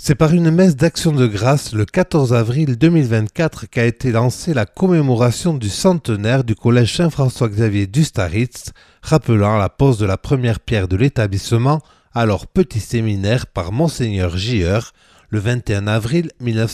C'est par une messe d'action de grâce le 14 avril 2024 qu'a été lancée la commémoration du centenaire du collège Saint-François-Xavier d'Ustaritz, rappelant la pose de la première pierre de l'établissement, alors petit séminaire par Monseigneur Gieur, le 21 avril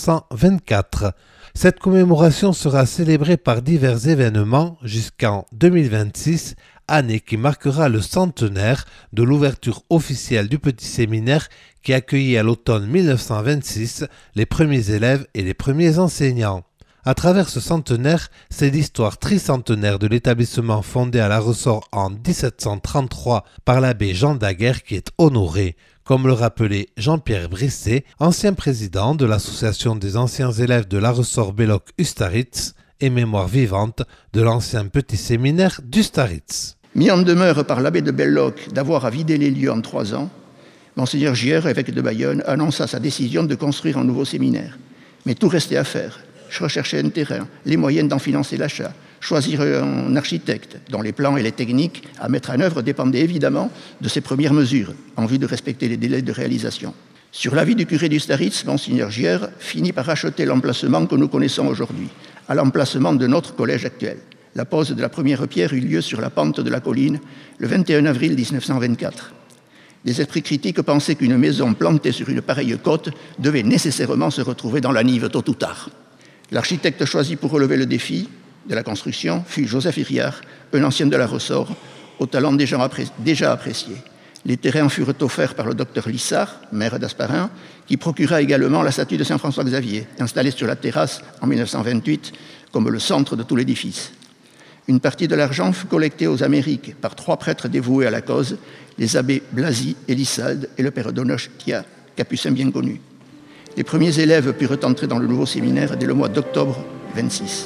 1924. Cette commémoration sera célébrée par divers événements jusqu'en 2026, année qui marquera le centenaire de l'ouverture officielle du petit séminaire qui accueillit à l'automne 1926 les premiers élèves et les premiers enseignants. À travers ce centenaire, c'est l'histoire tricentenaire de l'établissement fondé à La Ressort en 1733 par l'abbé Jean Daguerre qui est honorée, comme le rappelait Jean-Pierre Brisset, ancien président de l'association des anciens élèves de La Ressort-Belloc-Ustaritz et mémoire vivante de l'ancien petit séminaire d'Ustaritz. Mis en demeure par l'abbé de Belloc d'avoir à vider les lieux en 3 ans, Monseigneur Gieur, évêque de Bayonne, annonça sa décision de construire un nouveau séminaire. Mais tout restait à faire. Rechercher un terrain, les moyens d'en financer l'achat, choisir un architecte dont les plans et les techniques à mettre en œuvre dépendaient évidemment de ses premières mesures, en vue de respecter les délais de réalisation. Sur l'avis du curé d'Ustaritz, Monseigneur Gieur finit par racheter l'emplacement que nous connaissons aujourd'hui, à l'emplacement de notre collège actuel. La pose de la première pierre eut lieu sur la pente de la colline le 21 avril 1924. Des esprits critiques pensaient qu'une maison plantée sur une pareille côte devait nécessairement se retrouver dans la Nive tôt ou tard. L'architecte choisi pour relever le défi de la construction fut Joseph Iriart, un ancien de La Ressort, au talent déjà apprécié. Les terrains furent offerts par le docteur Lissard, maire d'Asparin, qui procura également la statue de Saint-François-Xavier, installée sur la terrasse en 1928 comme le centre de tout l'édifice. Une partie de l'argent fut collectée aux Amériques par 3 prêtres dévoués à la cause, les abbés Blasi et Lissalde et le père Donochtia, capucin bien connu. Les premiers élèves purent entrer dans le nouveau séminaire dès le mois d'octobre 26.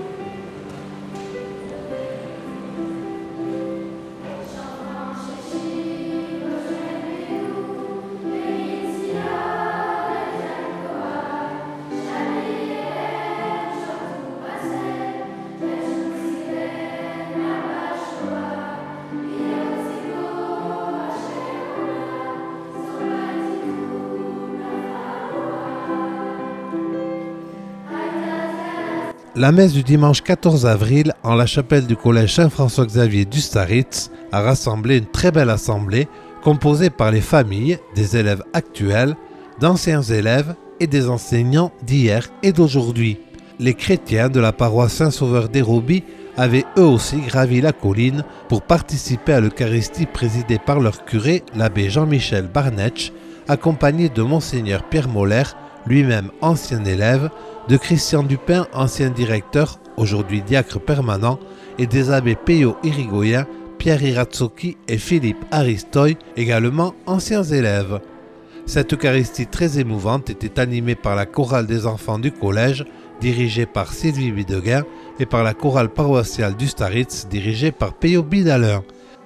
La messe du dimanche 14 avril en la chapelle du collège Saint-François-Xavier d'Ustaritz a rassemblé une très belle assemblée composée par les familles des élèves actuels, d'anciens élèves et des enseignants d'hier et d'aujourd'hui. Les chrétiens de la paroisse Saint-Sauveur d'Héroby avaient eux aussi gravi la colline pour participer à l'Eucharistie présidée par leur curé, l'abbé Jean-Michel Barnetsch, accompagné de Monseigneur Pierre Moller, lui-même ancien élève, de Christian Dupin, ancien directeur, aujourd'hui diacre permanent, et des abbés Peyo Irigoyen, Pierre Irazzoki et Philippe Aristoy, également anciens élèves. Cette Eucharistie très émouvante était animée par la chorale des enfants du collège, dirigée par Sylvie Bideguin, et par la chorale paroissiale d'Ustaritz, dirigée par Peyo Bidalin.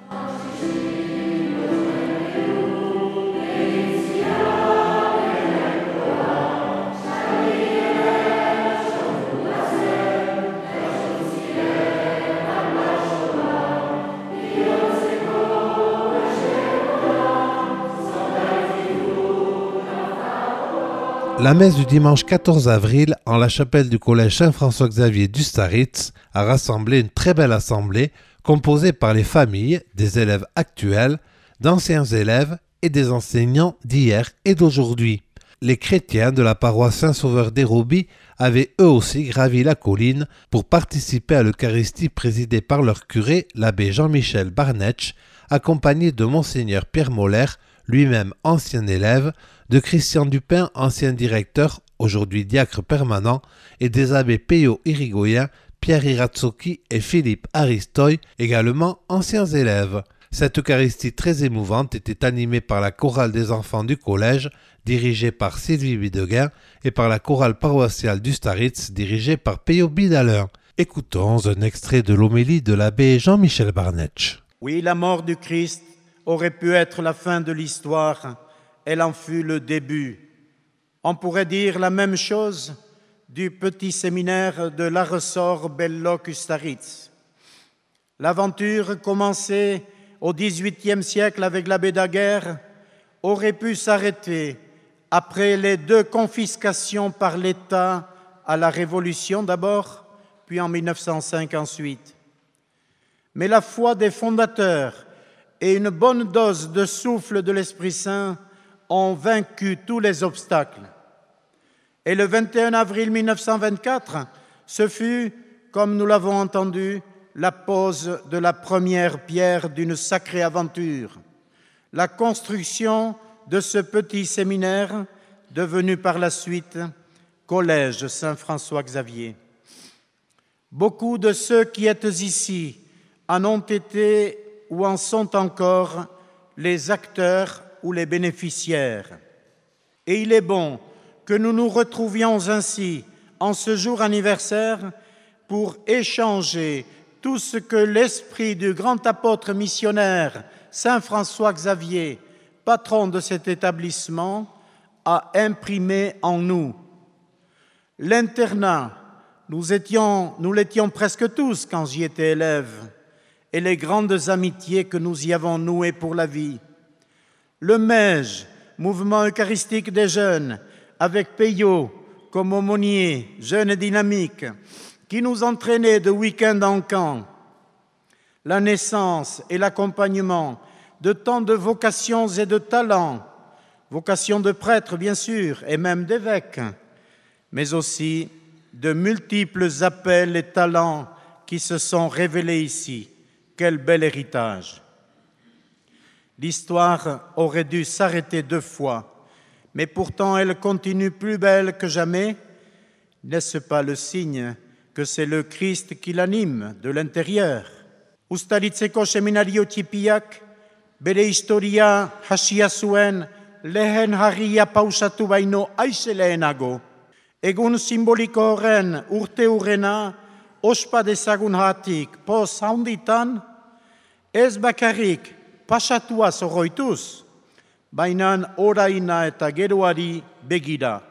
La messe du dimanche 14 avril en la chapelle du collège Saint-François-Xavier d'Ustaritz a rassemblé une très belle assemblée composée par les familles des élèves actuels, d'anciens élèves et des enseignants d'hier et d'aujourd'hui. Les chrétiens de la paroisse Saint-Sauveur d'Héroby avaient eux aussi gravi la colline pour participer à l'Eucharistie présidée par leur curé, l'abbé Jean-Michel Barnetsch, accompagné de Monseigneur Pierre Moller, lui-même ancien élève, de Christian Dupin, ancien directeur, aujourd'hui diacre permanent, et des abbés Peyo Irigoyen, Pierre Irazzoki et Philippe Aristoy, également anciens élèves. Cette Eucharistie très émouvante était animée par la chorale des enfants du collège, dirigée par Sylvie Bideguin, et par la chorale paroissiale d'Ustaritz, dirigée par Peyo Bidalin. Écoutons un extrait de l'homélie de l'abbé Jean-Michel Barnetsch. Oui, la mort du Christ aurait pu être la fin de l'histoire, elle en fut le début. On pourrait dire la même chose du petit séminaire de La Ressort-Belloc-Ustaritz. L'aventure, commencée au XVIIIe siècle avec l'abbé Daguerre, aurait pu s'arrêter après les 2 confiscations par l'État à la Révolution d'abord, puis en 1905 ensuite. Mais la foi des fondateurs et une bonne dose de souffle de l'Esprit Saint ont vaincu tous les obstacles. Et le 21 avril 1924, ce fut, comme nous l'avons entendu, la pose de la première pierre d'une sacrée aventure, la construction de ce petit séminaire devenu par la suite Collège Saint-François-Xavier. Beaucoup de ceux qui êtes ici en ont été ou en sont encore les acteurs ou les bénéficiaires. Et il est bon que nous nous retrouvions ainsi en ce jour anniversaire pour échanger tout ce que l'esprit du grand apôtre missionnaire Saint François-Xavier, patron de cet établissement, a imprimé en nous. L'internat, nous l'étions presque tous quand j'y étais élève, et les grandes amitiés que nous y avons nouées pour la vie. Le MEJ, Mouvement eucharistique des jeunes, avec Payot comme aumônier, jeune et dynamique, qui nous entraînait de week-end en camp. La naissance et l'accompagnement de tant de vocations et de talents, vocations de prêtres bien sûr, et même d'évêques, mais aussi de multiples appels et talents qui se sont révélés ici. Quel bel héritage! L'histoire aurait dû s'arrêter 2 fois, mais pourtant elle continue plus belle que jamais. N'est-ce pas le signe que c'est le Christ qui l'anime de l'intérieur? Ustaritzeko seminario txipiak bere historia hasia zuen lehen harria pausatu baino aize lehenago. Egun simboliko horren urte hurrena ospa dezagun hatik poz handitan, ez bakarrik pasatuaz oroituz, bainan oraina eta geroari begira.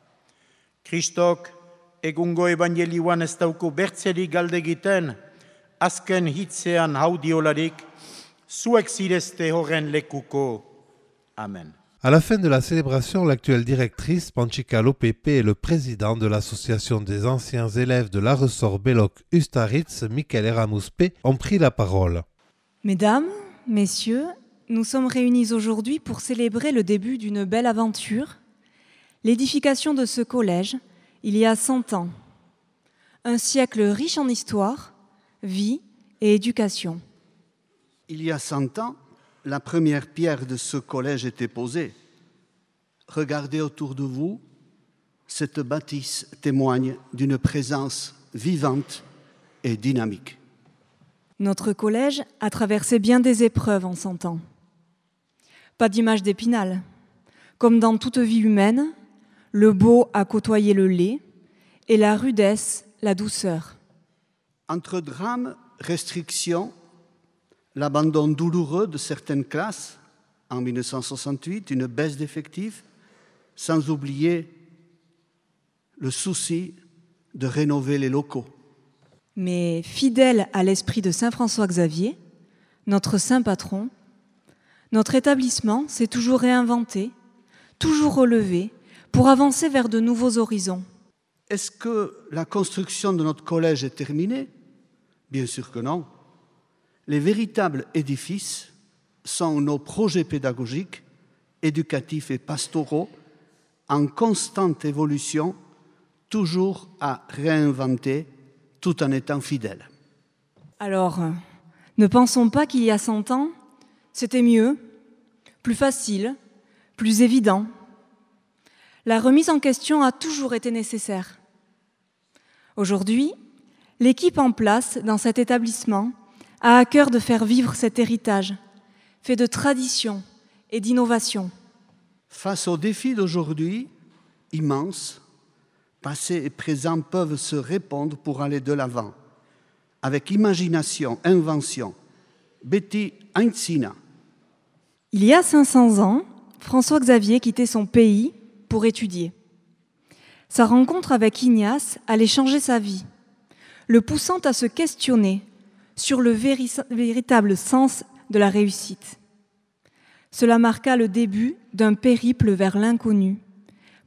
Kristok egungo evangelioan ez dauku bertzerik galde egiten, azken hitzean haudiolarik, zuek zirezte horren lekuko. Amen. À la fin de la célébration, l'actuelle directrice, Panchika Lopepe, et le président de l'association des anciens élèves de la ressort Belloc Ustaritz, Michael Eramuspe, ont pris la parole. Mesdames, Messieurs, nous sommes réunis aujourd'hui pour célébrer le début d'une belle aventure, l'édification de ce collège il y a 100 ans. Un siècle riche en histoire, vie et éducation. Il y a 100 ans, la première pierre de ce collège était posée. Regardez autour de vous, cette bâtisse témoigne d'une présence vivante et dynamique. Notre collège a traversé bien des épreuves en 100 ans. Pas d'image d'Épinal. Comme dans toute vie humaine, le beau a côtoyé le laid et la rudesse, la douceur. Entre drames, restrictions, l'abandon douloureux de certaines classes en 1968, une baisse d'effectifs, sans oublier le souci de rénover les locaux. Mais fidèle à l'esprit de Saint François-Xavier, notre saint patron, notre établissement s'est toujours réinventé, toujours relevé, pour avancer vers de nouveaux horizons. Est-ce que la construction de notre collège est terminée? Bien sûr que non. Les véritables édifices sont nos projets pédagogiques, éducatifs et pastoraux en constante évolution, toujours à réinventer tout en étant fidèles. Alors, ne pensons pas qu'il y a 100 ans, c'était mieux, plus facile, plus évident. La remise en question a toujours été nécessaire. Aujourd'hui, l'équipe en place dans cet établissement a à cœur de faire vivre cet héritage, fait de tradition et d'innovation. Face aux défis d'aujourd'hui, immenses, passé et présent peuvent se répondre pour aller de l'avant. Avec imagination, invention. Betty Aintzina. Il y a 500 ans, François-Xavier quittait son pays pour étudier. Sa rencontre avec Ignace allait changer sa vie, le poussant à se questionner sur le véritable sens de la réussite. Cela marqua le début d'un périple vers l'inconnu,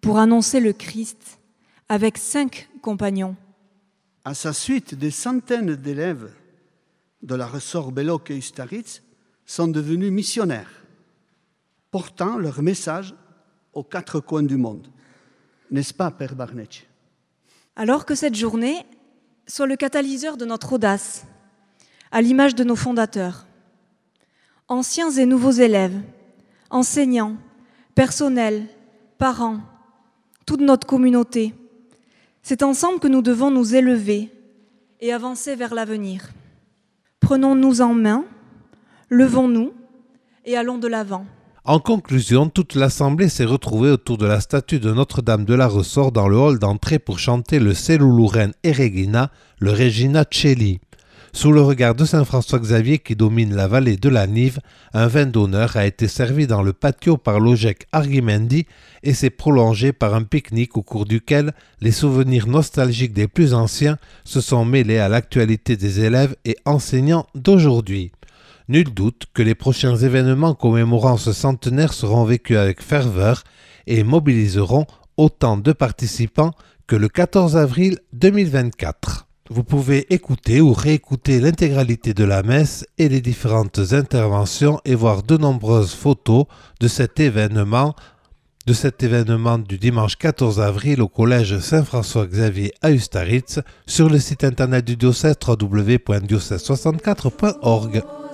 pour annoncer le Christ avec 5 compagnons. À sa suite, des centaines d'élèves de la ressort Belloc et Ustaritz sont devenus missionnaires, portant leur message aux 4 coins du monde. N'est-ce pas, Père Barnecci? Alors que cette journée soit le catalyseur de notre audace, à l'image de nos fondateurs, anciens et nouveaux élèves, enseignants, personnels, parents, toute notre communauté. C'est ensemble que nous devons nous élever et avancer vers l'avenir. Prenons-nous en main, levons-nous et allons de l'avant. En conclusion, toute l'assemblée s'est retrouvée autour de la statue de Notre-Dame de la Ressort dans le hall d'entrée pour chanter le Seluluren et Regina, le Regina Coeli. Sous le regard de Saint François-Xavier qui domine la vallée de la Nive, un vin d'honneur a été servi dans le patio par l'OGEC Arguimendi et s'est prolongé par un pique-nique au cours duquel les souvenirs nostalgiques des plus anciens se sont mêlés à l'actualité des élèves et enseignants d'aujourd'hui. Nul doute que les prochains événements commémorant ce centenaire seront vécus avec ferveur et mobiliseront autant de participants que le 14 avril 2024. Vous pouvez écouter ou réécouter l'intégralité de la messe et les différentes interventions et voir de nombreuses photos de cet événement du dimanche 14 avril au collège Saint-François-Xavier à Ustaritz sur le site internet du diocèse www.diocèse64.org.